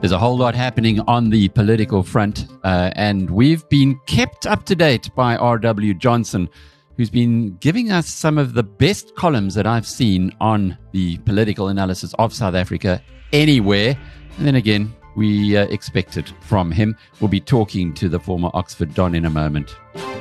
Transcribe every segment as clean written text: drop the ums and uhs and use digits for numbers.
There's a whole lot happening on the political front, and we've been kept up to date by R.W. Johnson, who's been giving us some of the best columns that I've seen on the political analysis of South Africa anywhere. And then again, we expect it from him. We'll be talking to the former Oxford Don in a moment.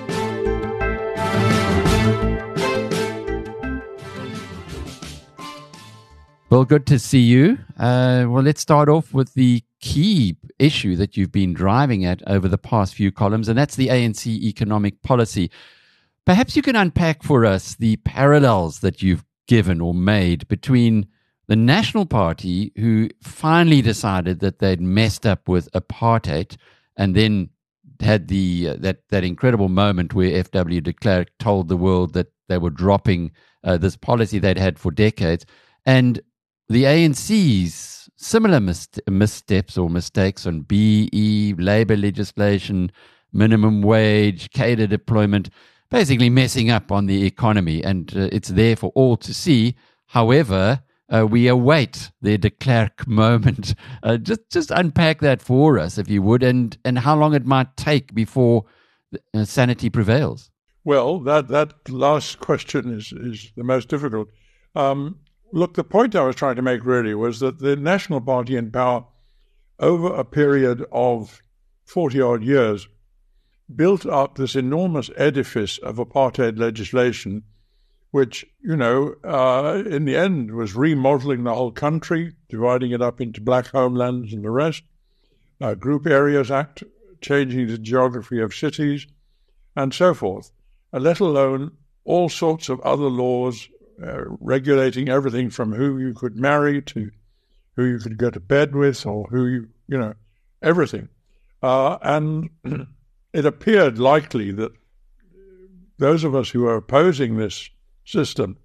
Well, good to see you. Well, let's start off with the key issue that you've been driving at over the past few columns, and that's the ANC economic policy. Perhaps you can unpack for us the parallels that you've given or made between the National Party, who finally decided that they'd messed up with apartheid, and then had the that incredible moment where F.W. de Klerk told the world that they were dropping this policy they'd had for decades, and the ANC's similar missteps or mistakes on BE, labour legislation, minimum wage, cadre deployment, basically messing up on the economy. And it's there for all to see. However, we await their de Klerk moment. Just unpack that for us, if you would, and how long it might take before sanity prevails. Well, that last question is the most difficult. Look, the point I was trying to make really was that the National Party in power over a period of 40-odd years built up this enormous edifice of apartheid legislation, which, in the end was remodeling the whole country, dividing it up into black homelands and the rest, Group Areas Act, changing the geography of cities, and so forth, let alone all sorts of other laws, regulating everything from who you could marry to who you could go to bed with, or who everything. And it appeared likely that those of us who are opposing this system,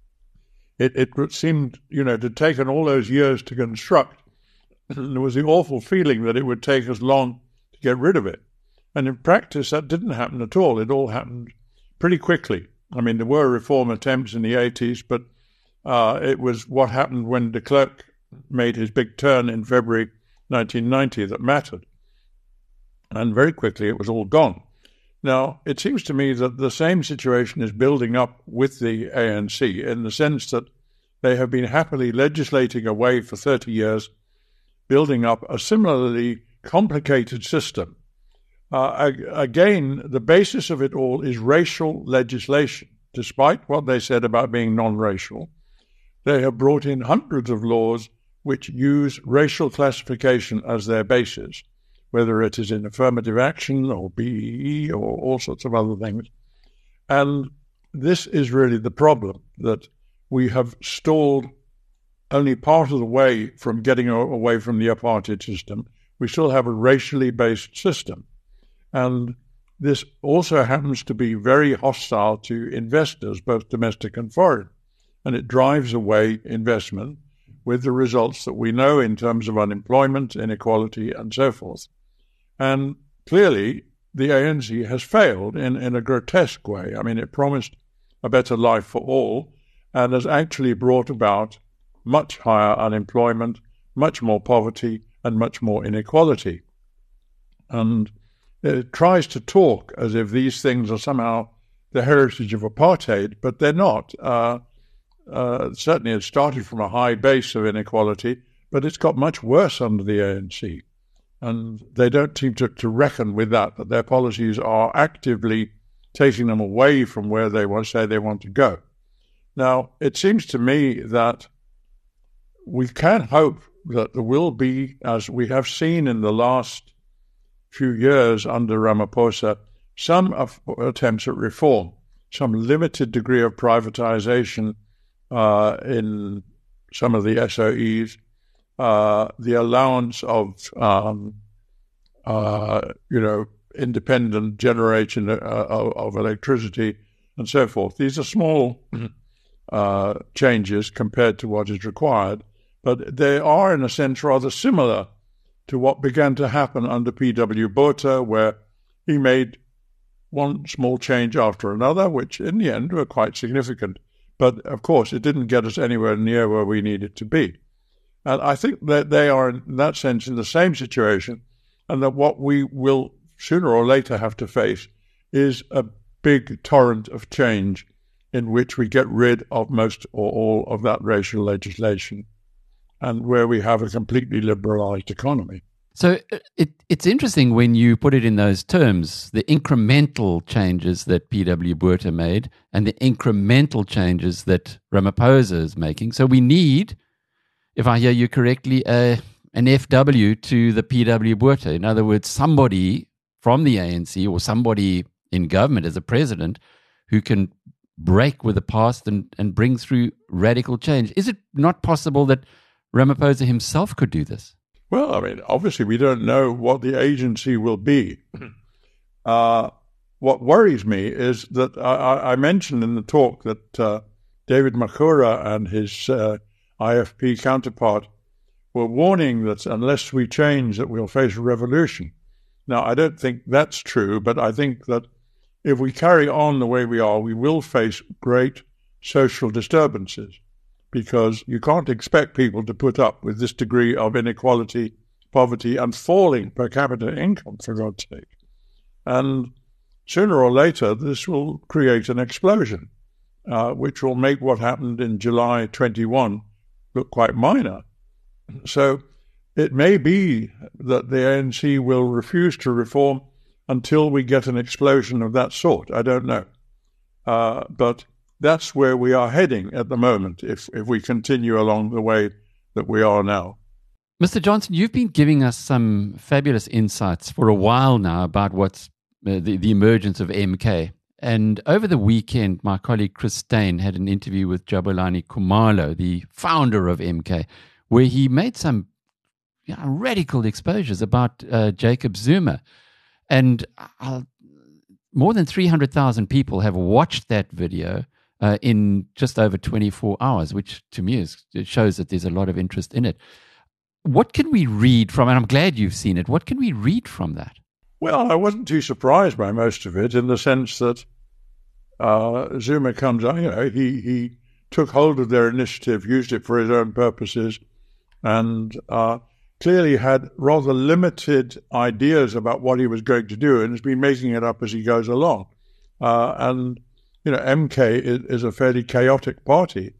it seemed, to have taken all those years to construct. There was the awful feeling that it would take us long to get rid of it. And in practice, that didn't happen at all. It all happened pretty quickly. I mean, there were reform attempts in the 80s, but it was what happened when de Klerk made his big turn in February 1990 that mattered. And very quickly it was all gone. Now, it seems to me that the same situation is building up with the ANC in the sense that they have been happily legislating away for 30 years, building up a similarly complicated system. Again, the basis of it all is racial legislation. Despite what they said about being non-racial, they have brought in hundreds of laws which use racial classification as their basis, whether it is in affirmative action or BEE or all sorts of other things. And this is really the problem, that we have stalled only part of the way from getting away from the apartheid system. We still have a racially based system. And this also happens to be very hostile to investors, both domestic and foreign. And it drives away investment with the results that we know in terms of unemployment, inequality, and so forth. And clearly, the ANC has failed in a grotesque way. I mean, it promised a better life for all and has actually brought about much higher unemployment, much more poverty, and much more inequality. And it tries to talk as if these things are somehow the heritage of apartheid, but they're not. Certainly it started from a high base of inequality, but it's got much worse under the ANC. And they don't seem to reckon with that their policies are actively taking them away from where they say they want to go. Now, it seems to me that we can hope that there will be, as we have seen in the last few years under Ramaphosa, some attempts at reform, some limited degree of privatization in some of the SOEs, the allowance of, independent generation of electricity and so forth. These are small changes compared to what is required, but they are, in a sense, rather similar to what began to happen under P.W. Botha, where he made one small change after another, which in the end were quite significant. But, of course, it didn't get us anywhere near where we needed to be. And I think that they are, in that sense, in the same situation, and that what we will sooner or later have to face is a big torrent of change in which we get rid of most or all of that racial legislation and where we have a completely liberalized economy. So it's interesting when you put it in those terms, the incremental changes that P.W. Botha made and the incremental changes that Ramaphosa is making. So we need, if I hear you correctly, an FW to the P.W. Botha. In other words, somebody from the ANC or somebody in government as a president who can break with the past and bring through radical change. Is it not possible that Ramaphosa himself could do this? Well, I mean, obviously we don't know what the agency will be. What worries me is that I mentioned in the talk that David Makhura and his IFP counterpart were warning that unless we change, that we'll face a revolution. Now, I don't think that's true, but I think that if we carry on the way we are, we will face great social disturbances, because you can't expect people to put up with this degree of inequality, poverty, and falling per capita income, for God's sake. And sooner or later, this will create an explosion, which will make what happened in July 21 look quite minor. So it may be that the ANC will refuse to reform until we get an explosion of that sort. I don't know. But that's where we are heading at the moment if we continue along the way that we are now. Mr. Johnson, you've been giving us some fabulous insights for a while now about what's the emergence of MK. And over the weekend, my colleague Chris Steyn had an interview with Jabulani Khumalo, the founder of MK, where he made some radical exposures about Jacob Zuma. And more than 300,000 people have watched that video in just over 24 hours, which to me it shows that there's a lot of interest in it. What can we read from, and I'm glad you've seen it, what can we read from that? Well, I wasn't too surprised by most of it, in the sense that Zuma comes on, he took hold of their initiative, used it for his own purposes, and clearly had rather limited ideas about what he was going to do, and has been making it up as he goes along. And MK is a fairly chaotic party,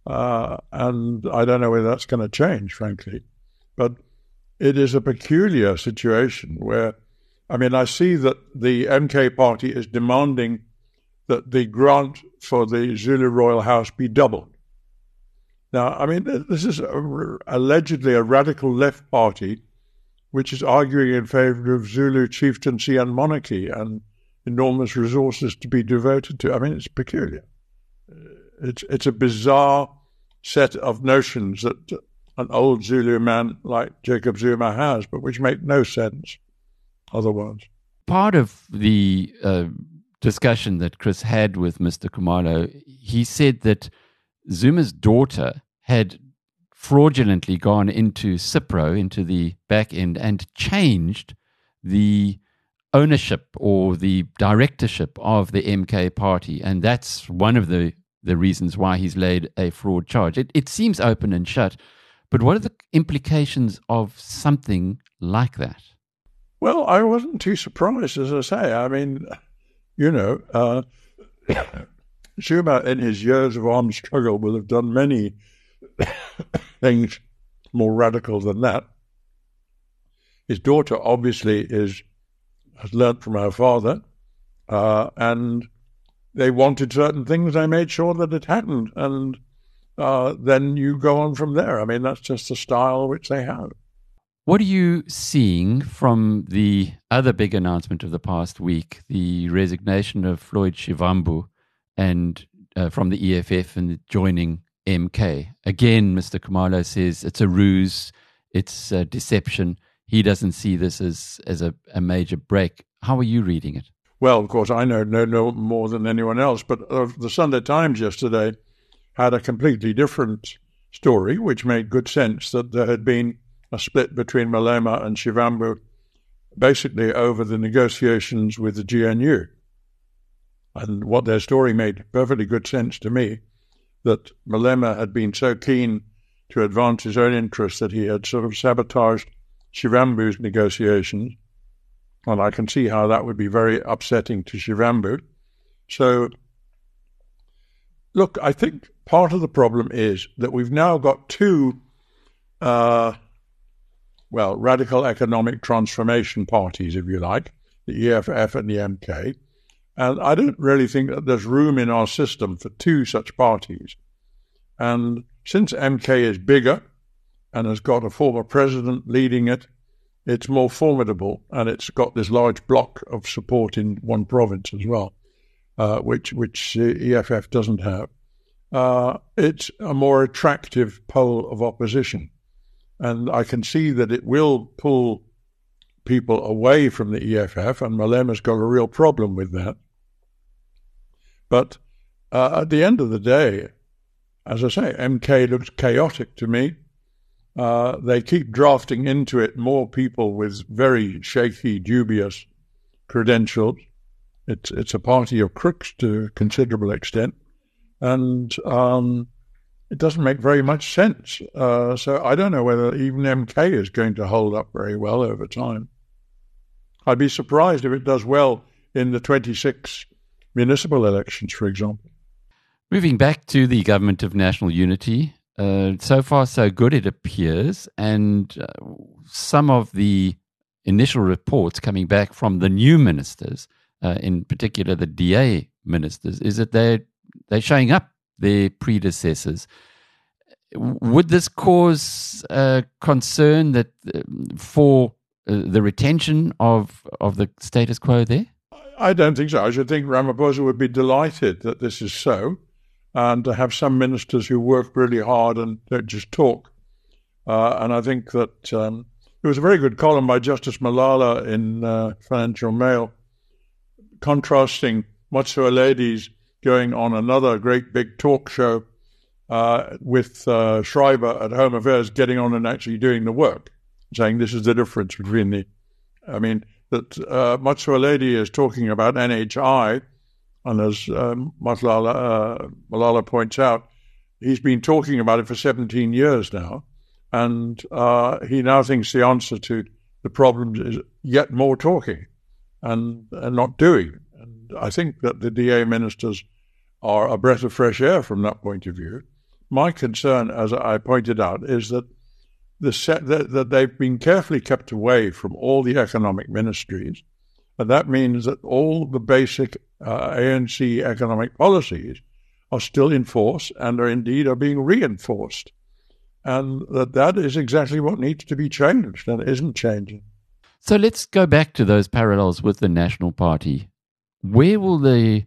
and I don't know whether that's going to change, frankly. But it is a peculiar situation where, I see that the MK party is demanding that the grant for the Zulu Royal House be doubled. Now, this is allegedly a radical left party which is arguing in favor of Zulu chieftaincy and monarchy and enormous resources to be devoted to. It's peculiar. It's a bizarre set of notions that an old Zulu man like Jacob Zuma has, but which make no sense otherwise. Part of the discussion that Chris had with Mr. Khumalo, he said that Zuma's daughter had fraudulently gone into Cipro, into the back end, and changed the ownership or the directorship of the MK party. And that's one of the reasons why he's laid a fraud charge. It seems open and shut, but what are the implications of something like that? Well, I wasn't too surprised, as I say. Zuma, in his years of armed struggle, will have done many things more radical than that. His daughter obviously has learnt from her father, and they wanted certain things. They made sure that it happened, and then you go on from there. That's just the style which they have. What are you seeing from the other big announcement of the past week, the resignation of Floyd Shivambu and from the EFF and joining MK? Again, Mr. Khumalo says it's a ruse, it's a deception. He doesn't see this as a major break. How are you reading it? Well, of course, I know no more than anyone else, but the Sunday Times yesterday had a completely different story, which made good sense, that there had been a split between Malema and Shivambu, basically over the negotiations with the GNU. And what their story made perfectly good sense to me, that Malema had been so keen to advance his own interests that he had sort of sabotaged Shivambu's negotiations. And I can see how that would be very upsetting to Shivambu. So, look, I think part of the problem is that we've now got two, radical economic transformation parties, if you like, the EFF and the MK. And I don't really think that there's room in our system for two such parties. And since MK is bigger and has got a former president leading it, it's more formidable, and it's got this large block of support in one province as well, which EFF doesn't have. It's a more attractive pole of opposition. And I can see that it will pull people away from the EFF, and Malema's got a real problem with that. But at the end of the day, as I say, MK looks chaotic to me. They keep drafting into it more people with very shaky, dubious credentials. It's a party of crooks to a considerable extent, and it doesn't make very much sense. So I don't know whether even MK is going to hold up very well over time. I'd be surprised if it does well in the 26 municipal elections, for example. Moving back to the Government of National Unity, so far so good, it appears, and some of the initial reports coming back from the new ministers, in particular the DA ministers, is that they're showing up their predecessors. Would this cause concern that for the retention of the status quo there? I don't think so. I should think Ramaphosa would be delighted that this is so, and to have some ministers who work really hard and don't just talk. And I think that there was a very good column by Justice Malala in Financial Mail contrasting Motsoaledi's going on another great big talk show with Schreiber at Home Affairs getting on and actually doing the work, saying this is the difference between that Motsoaledi is talking about NHI, and as Malala points out, he's been talking about it for 17 years now, and he now thinks the answer to the problems is yet more talking and not doing. And I think that the DA ministers are a breath of fresh air from that point of view. My concern, as I pointed out, is that that they've been carefully kept away from all the economic ministries, and that means that all the basic ANC economic policies are still in force and are being reinforced, and that is exactly what needs to be changed, and it isn't changing. So let's go back to those parallels with the National Party. Where will the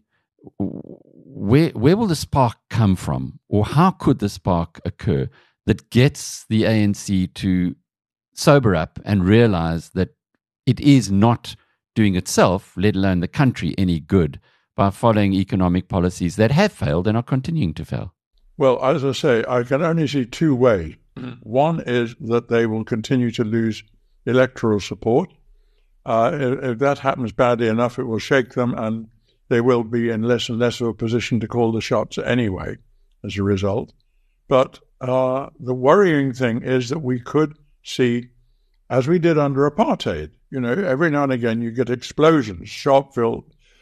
spark come from, or how could the spark occur that gets the ANC to sober up and realize that it is not doing itself, let alone the country, any good by following economic policies that have failed and are continuing to fail? Well, as I say, I can only see two ways. One is that they will continue to lose electoral support. If that happens badly enough, it will shake them, and they will be in less and less of a position to call the shots anyway as a result. But the worrying thing is that we could see, as we did under apartheid, every now and again you get explosions, Sharpeville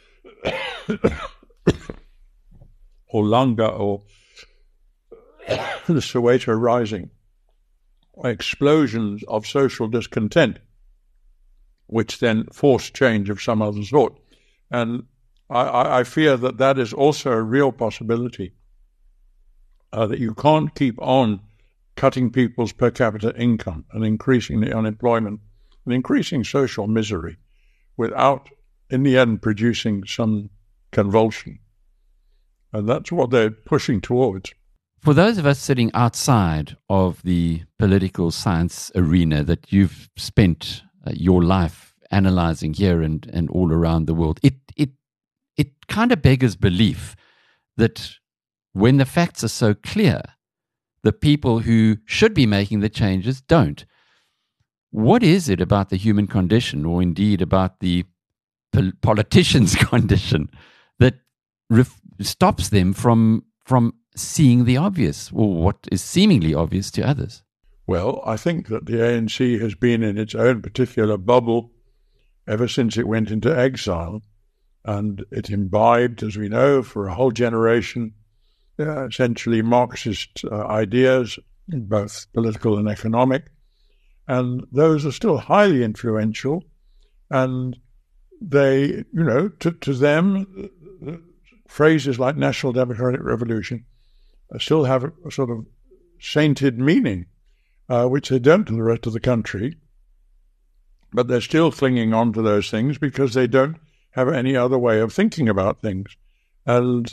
or Langa or the Soweto Rising, explosions of social discontent, which then force change of some other sort. And I fear that is also a real possibility, that you can't keep on cutting people's per capita income and increasing the unemployment and increasing social misery without, in the end, producing some convulsion. And that's what they're pushing towards. For those of us sitting outside of the political science arena that you've spent your life analyzing here and all around the world, it kind of beggars belief that when the facts are so clear, the people who should be making the changes don't. What is it about the human condition, or indeed about the politician's condition, that stops them from from seeing the obvious, or what is seemingly obvious to others? Well, I think that the ANC has been in its own particular bubble ever since it went into exile, and it imbibed, as we know, for a whole generation, essentially Marxist ideas, both political and economic, and those are still highly influential, and they, to them, phrases like National Democratic Revolution still have a sort of sainted meaning, which they don't to the rest of the country, but they're still clinging on to those things because they don't have any other way of thinking about things. And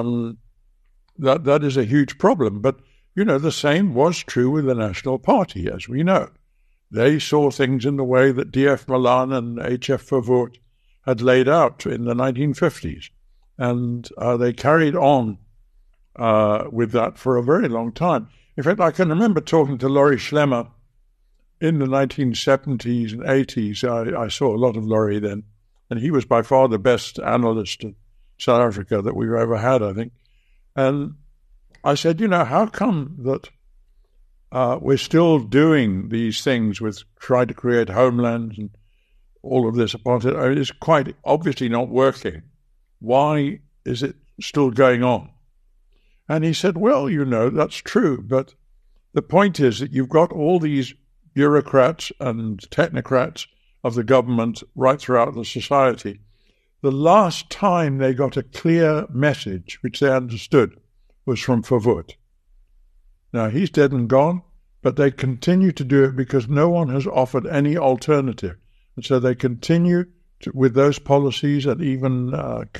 that is a huge problem. But, the same was true with the National Party, as we know. They saw things in the way that D.F. Malan and H.F. Verwoerd had laid out in the 1950s. And they carried on with that for a very long time. In fact, I can remember talking to Laurie Schlemmer in the 1970s and 80s. I saw a lot of Laurie then, and he was by far the best analyst in South Africa that we've ever had, I think. And I said, how come that we're still doing these things with trying to create homelands and all of this apartheid? It's quite obviously not working. Why is it still going on? And he said, well, that's true, but the point is that you've got all these bureaucrats and technocrats of the government right throughout the society. The last time they got a clear message, which they understood, was from Verwoerd. Now, he's dead and gone, but they continue to do it because no one has offered any alternative. And so they continue with those policies and even,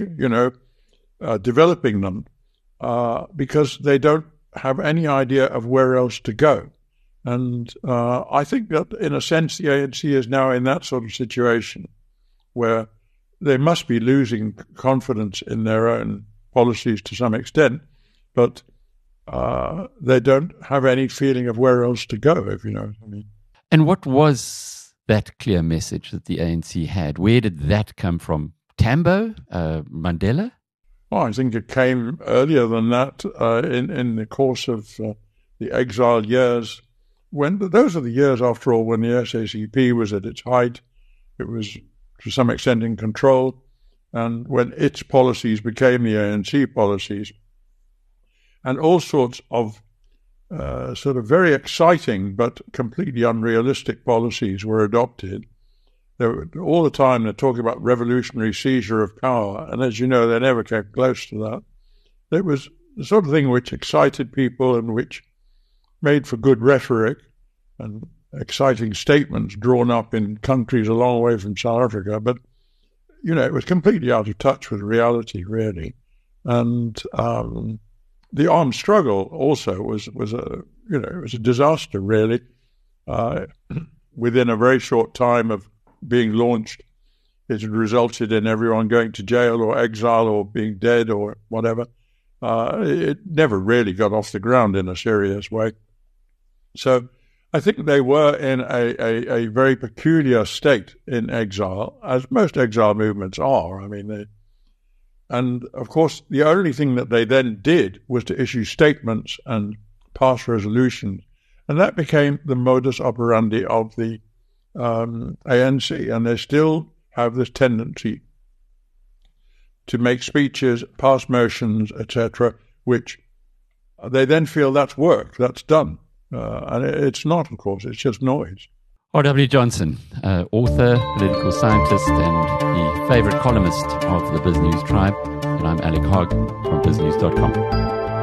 developing them because they don't have any idea of where else to go. And I think that, in a sense, the ANC is now in that sort of situation where they must be losing confidence in their own policies to some extent, but they don't have any feeling of where else to go, if you know what I mean. And what was that clear message that the ANC had? Where did that come from? Tambo? Mandela? Well, I think it came earlier than that in the course of the exile years. Those are the years, after all, when the SACP was at its height. It was, to some extent, in control. And when its policies became the ANC policies, and all sorts of sort of very exciting but completely unrealistic policies were adopted. All the time they're talking about revolutionary seizure of power, and as you know, they never came close to that. It was the sort of thing which excited people and which made for good rhetoric and exciting statements drawn up in countries a long way from South Africa, but, it was completely out of touch with reality, really. And the armed struggle also was a disaster, really. Within a very short time of being launched, it had resulted in everyone going to jail or exile or being dead or whatever. It never really got off the ground in a serious way. So I think they were in a very peculiar state in exile, as most exile movements are. And of course, the only thing that they then did was to issue statements and pass resolutions. And that became the modus operandi of the ANC. And they still have this tendency to make speeches, pass motions, etc., which they then feel that's work, that's done. And it's not, of course, it's just noise. R.W. Johnson, author, political scientist, and the favorite columnist of the BizNews tribe. And I'm Alec Hogg from BizNews.com.